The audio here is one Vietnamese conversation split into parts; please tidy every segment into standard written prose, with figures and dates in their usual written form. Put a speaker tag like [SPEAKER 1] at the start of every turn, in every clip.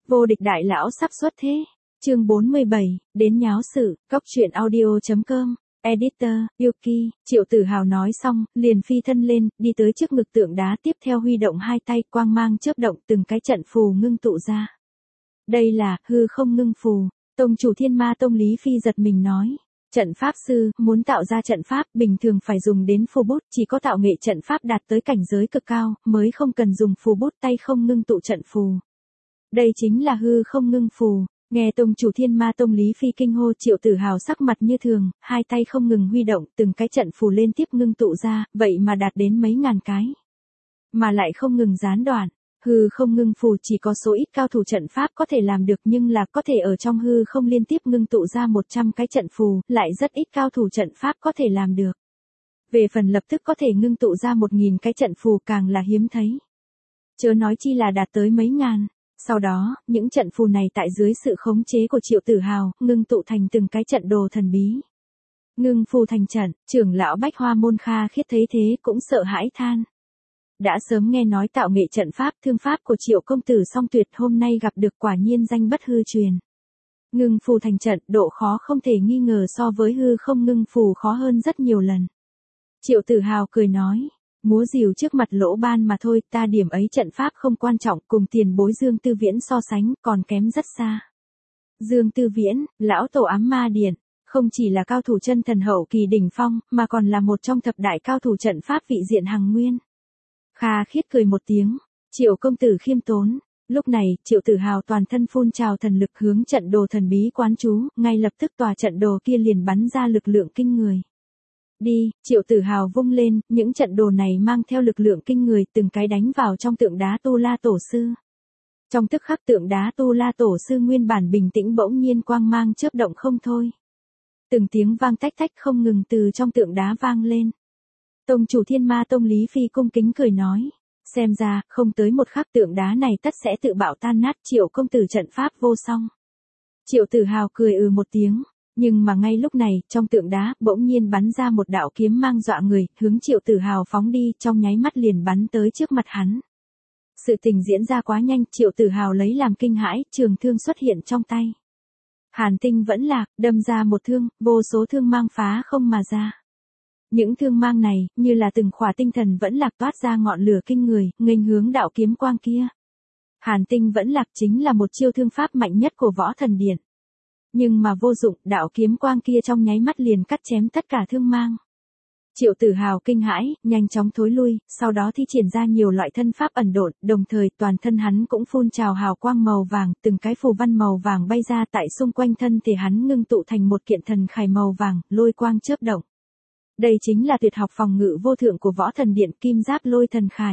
[SPEAKER 1] Vô địch đại lão sắp xuất thế. Chương 47, đến nháo sự, Cóc truyện audio.com, Editor, Yuki, Triệu Tử Hào nói xong, liền phi thân lên, đi tới trước ngực tượng đá tiếp theo huy động hai tay quang mang chớp động từng cái trận phù ngưng tụ ra. Đây là, hư không ngưng phù, tông chủ Thiên Ma Tông Lý Phi giật mình nói. Trận pháp sư, muốn tạo ra trận pháp, bình thường phải dùng đến phù bút, chỉ có tạo nghệ trận pháp đạt tới cảnh giới cực cao, mới không cần dùng phù bút tay không ngưng tụ trận phù. Đây chính là hư không ngưng phù. Nghe tông chủ Thiên Ma Tông Lý Phi kinh hô, Triệu Tử Hào sắc mặt như thường, hai tay không ngừng huy động, từng cái trận phù lên tiếp ngưng tụ ra, vậy mà đạt đến mấy ngàn cái. Mà lại không ngừng gián đoạn. Hư không ngưng phù chỉ có số ít cao thủ trận pháp có thể làm được, nhưng là có thể ở trong hư không liên tiếp ngưng tụ ra 100 cái trận phù, lại rất ít cao thủ trận pháp có thể làm được. Về phần lập tức có thể ngưng tụ ra 1000 cái trận phù càng là hiếm thấy. Chớ nói chi là đạt tới mấy ngàn. Sau đó, những trận phù này tại dưới sự khống chế của Triệu Tử Hào, ngưng tụ thành từng cái trận đồ thần bí. Ngưng phù thành trận, trưởng lão Bách Hoa Môn Kha Khiết thấy thế cũng sợ hãi than. Đã sớm nghe nói tạo nghệ trận pháp, thương pháp của Triệu công tử song tuyệt, hôm nay gặp được quả nhiên danh bất hư truyền. Ngưng phù thành trận, độ khó không thể nghi ngờ so với hư không ngưng phù khó hơn rất nhiều lần. Triệu Tử Hào cười nói. Múa rìu trước mặt lỗ ban mà thôi, ta điểm ấy trận pháp không quan trọng, cùng tiền bối Dương Tư Viễn so sánh, còn kém rất xa. Dương Tư Viễn, lão tổ ám ma điện, không chỉ là cao thủ chân thần hậu kỳ đỉnh phong, mà còn là một trong thập đại cao thủ trận pháp vị diện hằng nguyên. Kha Khiết cười một tiếng, Triệu công tử khiêm tốn. Lúc này, Triệu Tử Hào toàn thân phun trào thần lực hướng trận đồ thần bí quán chú, ngay lập tức tòa trận đồ kia liền bắn ra lực lượng kinh người. Đi, Triệu Tử Hào vung lên, những trận đồ này mang theo lực lượng kinh người, từng cái đánh vào trong tượng đá Tu La Tổ Sư. Trong tức khắc tượng đá Tu La Tổ Sư nguyên bản bình tĩnh bỗng nhiên quang mang chớp động không thôi. Từng tiếng vang tách tách không ngừng từ trong tượng đá vang lên. Tông chủ Thiên Ma Tông Lý Phi cung kính cười nói, xem ra, không tới một khắc tượng đá này tất sẽ tự bạo tan nát, Triệu công tử trận pháp vô song. Triệu Tử Hào cười một tiếng. Nhưng mà ngay lúc này, trong tượng đá, bỗng nhiên bắn ra một đạo kiếm mang dọa người, hướng Triệu Tử Hào phóng đi, trong nháy mắt liền bắn tới trước mặt hắn. Sự tình diễn ra quá nhanh, Triệu Tử Hào lấy làm kinh hãi, trường thương xuất hiện trong tay. Hàn tinh vẫn lạc, đâm ra một thương, vô số thương mang phá không mà ra. Những thương mang này, như là từng khỏa tinh thần vẫn lạc toát ra ngọn lửa kinh người, nghênh hướng đạo kiếm quang kia. Hàn tinh vẫn lạc chính là một chiêu thương pháp mạnh nhất của Võ Thần Điện. Nhưng mà vô dụng, đạo kiếm quang kia trong nháy mắt liền cắt chém tất cả thương mang. Triệu Tử Hào kinh hãi, nhanh chóng thối lui, sau đó thi triển ra nhiều loại thân pháp ẩn độn, đồng thời toàn thân hắn cũng phun trào hào quang màu vàng, từng cái phù văn màu vàng bay ra tại xung quanh thân thể hắn ngưng tụ thành một kiện thần khải màu vàng, lôi quang chớp động. Đây chính là tuyệt học phòng ngự vô thượng của Võ Thần Điện, Kim Giáp Lôi Thần Khải.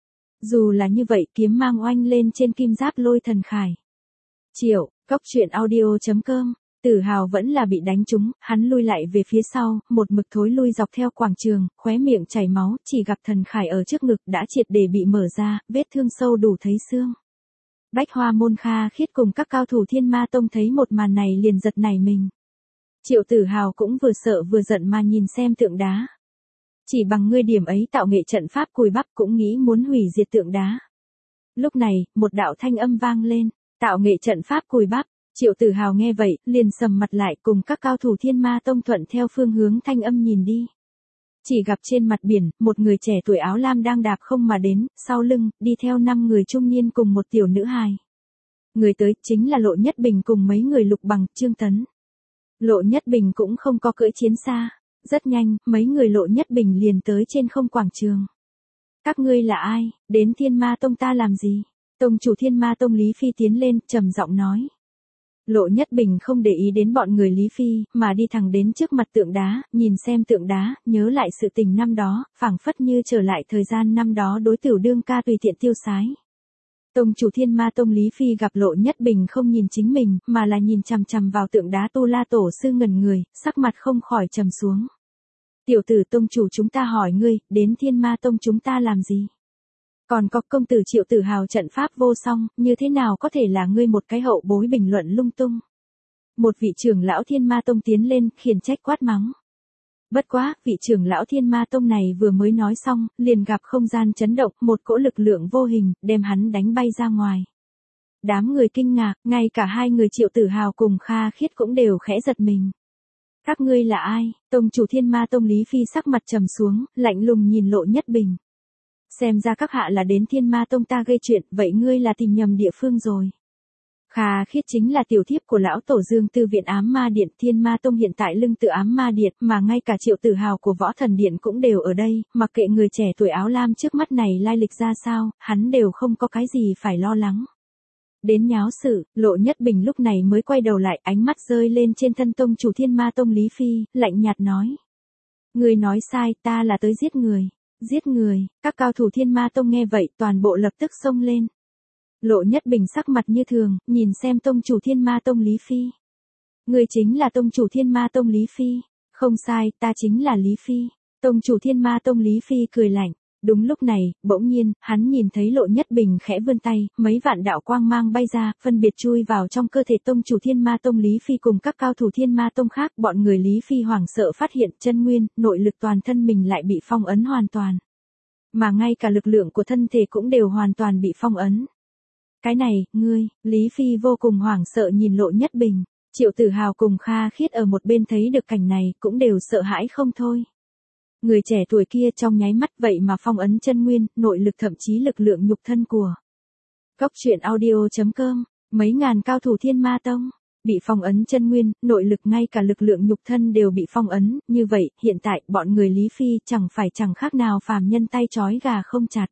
[SPEAKER 1] Dù là như vậy, kiếm mang oanh lên trên Kim Giáp Lôi Thần Khải. Triệu, Cóc truyện audio.com, Tử Hào vẫn là bị đánh trúng, hắn lui lại về phía sau, một mực thối lui dọc theo quảng trường, khóe miệng chảy máu, chỉ gặp thần khải ở trước ngực đã triệt để bị mở ra, vết thương sâu đủ thấy xương. Bách Hoa Môn Kha Khiết cùng các cao thủ Thiên Ma Tông thấy một màn này liền giật nảy mình. Triệu Tử Hào cũng vừa sợ vừa giận mà nhìn xem tượng đá. Chỉ bằng ngươi điểm ấy tạo nghệ trận pháp cùi bắp cũng nghĩ muốn hủy diệt tượng đá. Lúc này, một đạo thanh âm vang lên. Tạo nghệ trận pháp cùi bắp, Triệu Tử Hào nghe vậy, liền sầm mặt lại cùng các cao thủ Thiên Ma Tông thuận theo phương hướng thanh âm nhìn đi. Chỉ gặp trên mặt biển, một người trẻ tuổi áo lam đang đạp không mà đến, sau lưng, đi theo 5 người trung niên cùng một tiểu nữ hài. Người tới chính là Lộ Nhất Bình cùng mấy người Lục Bằng, Trương Tấn. Lộ Nhất Bình cũng không có cưỡi chiến xa. Rất nhanh, mấy người Lộ Nhất Bình liền tới trên không quảng trường. Các ngươi là ai, đến Thiên Ma Tông ta làm gì? Tông chủ Thiên Ma Tông Lý Phi tiến lên, trầm giọng nói. Lộ Nhất Bình không để ý đến bọn người Lý Phi, mà đi thẳng đến trước mặt tượng đá, nhìn xem tượng đá, nhớ lại sự tình năm đó, phảng phất như trở lại thời gian năm đó đối tử đương ca tùy tiện tiêu sái. Tông chủ Thiên Ma Tông Lý Phi gặp Lộ Nhất Bình không nhìn chính mình, mà là nhìn chằm chằm vào tượng đá Tu La Tổ Sư ngẩn người, sắc mặt không khỏi trầm xuống. Tiểu tử tông chủ chúng ta hỏi ngươi, đến Thiên Ma Tông chúng ta làm gì? Còn có công tử Triệu Tử Hào trận pháp vô song, như thế nào có thể là ngươi một cái hậu bối bình luận lung tung? Một vị trưởng lão Thiên Ma Tông tiến lên, khiển trách quát mắng. Bất quá, vị trưởng lão Thiên Ma Tông này vừa mới nói xong, liền gặp không gian chấn động, một cỗ lực lượng vô hình, đem hắn đánh bay ra ngoài. Đám người kinh ngạc, ngay cả hai người Triệu Tử Hào cùng Kha Khiết cũng đều khẽ giật mình. Các ngươi là ai? Tông chủ Thiên Ma Tông Lý Phi sắc mặt trầm xuống, lạnh lùng nhìn Lộ Nhất Bình. Xem ra các hạ là đến Thiên Ma Tông ta gây chuyện, vậy ngươi là tìm nhầm địa phương rồi. Kha Khiết chính là tiểu thiếp của lão tổ Dương Tư viện Ám Ma Điện, Thiên Ma Tông hiện tại lưng tựa Ám Ma Điện, mà ngay cả Triệu Tử Hào của Võ Thần Điện cũng đều ở đây, mặc kệ người trẻ tuổi áo lam trước mắt này lai lịch ra sao, hắn đều không có cái gì phải lo lắng. Đến nháo sự, Lộ Nhất Bình lúc này mới quay đầu lại, ánh mắt rơi lên trên thân tông chủ Thiên Ma Tông Lý Phi, lạnh nhạt nói. Người nói sai, ta là tới giết người. Giết người, các cao thủ Thiên Ma Tông nghe vậy toàn bộ lập tức xông lên. Lộ Nhất Bình sắc mặt như thường, nhìn xem tông chủ Thiên Ma Tông Lý Phi. Người chính là tông chủ Thiên Ma Tông Lý Phi. Không sai, ta chính là Lý Phi. Tông chủ Thiên Ma Tông Lý Phi cười lạnh. Đúng lúc này, bỗng nhiên, hắn nhìn thấy Lộ Nhất Bình khẽ vươn tay, mấy vạn đạo quang mang bay ra, phân biệt chui vào trong cơ thể tông chủ Thiên Ma Tông Lý Phi cùng các cao thủ Thiên Ma Tông khác. Bọn người Lý Phi hoảng sợ phát hiện chân nguyên, nội lực toàn thân mình lại bị phong ấn hoàn toàn. Mà ngay cả lực lượng của thân thể cũng đều hoàn toàn bị phong ấn. Cái này, ngươi, Lý Phi vô cùng hoảng sợ nhìn Lộ Nhất Bình. Triệu Tử Hào cùng Kha Khiết ở một bên thấy được cảnh này, cũng đều sợ hãi không thôi. Người trẻ tuổi kia trong nháy mắt vậy mà phong ấn chân nguyên, nội lực thậm chí lực lượng nhục thân của. Góc truyện audio.com, mấy ngàn cao thủ Thiên Ma Tông, bị phong ấn chân nguyên, nội lực ngay cả lực lượng nhục thân đều bị phong ấn, như vậy, hiện tại, bọn người Lý Phi chẳng khác nào phàm nhân tay trói gà không chặt.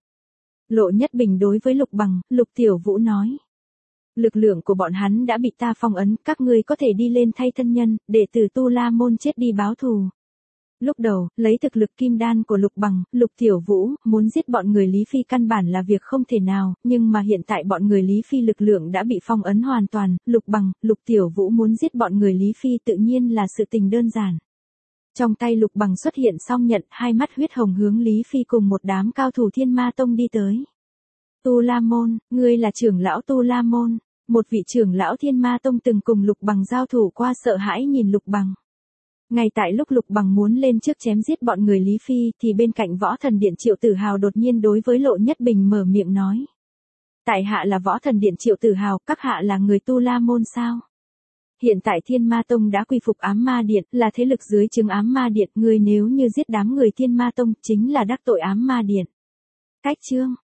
[SPEAKER 1] Lộ Nhất Bình đối với Lục Bằng, Lục Tiểu Vũ nói. Lực lượng của bọn hắn đã bị ta phong ấn, các ngươi có thể đi lên thay thân nhân, để tử Tu La Môn chết đi báo thù. Lúc đầu, lấy thực lực kim đan của Lục Bằng, Lục Tiểu Vũ, muốn giết bọn người Lý Phi căn bản là việc không thể nào, nhưng mà hiện tại bọn người Lý Phi lực lượng đã bị phong ấn hoàn toàn, Lục Bằng, Lục Tiểu Vũ muốn giết bọn người Lý Phi tự nhiên là sự tình đơn giản. Trong tay Lục Bằng xuất hiện song nhận, hai mắt huyết hồng hướng Lý Phi cùng một đám cao thủ Thiên Ma Tông đi tới. Tu La Môn, ngươi là trưởng lão Tu La Môn, một vị trưởng lão Thiên Ma Tông từng cùng Lục Bằng giao thủ qua sợ hãi nhìn Lục Bằng. Ngay tại lúc Lục Bằng muốn lên trước chém giết bọn người Lý Phi thì bên cạnh Võ Thần Điện Triệu Tử Hào đột nhiên đối với Lộ Nhất Bình mở miệng nói. Tại hạ là Võ Thần Điện Triệu Tử Hào, các hạ là người Tu La Môn sao? Hiện tại Thiên Ma Tông đã quy phục Ám Ma Điện, là thế lực dưới trướng Ám Ma Điện, người nếu như giết đám người Thiên Ma Tông chính là đắc tội Ám Ma Điện. Cách chương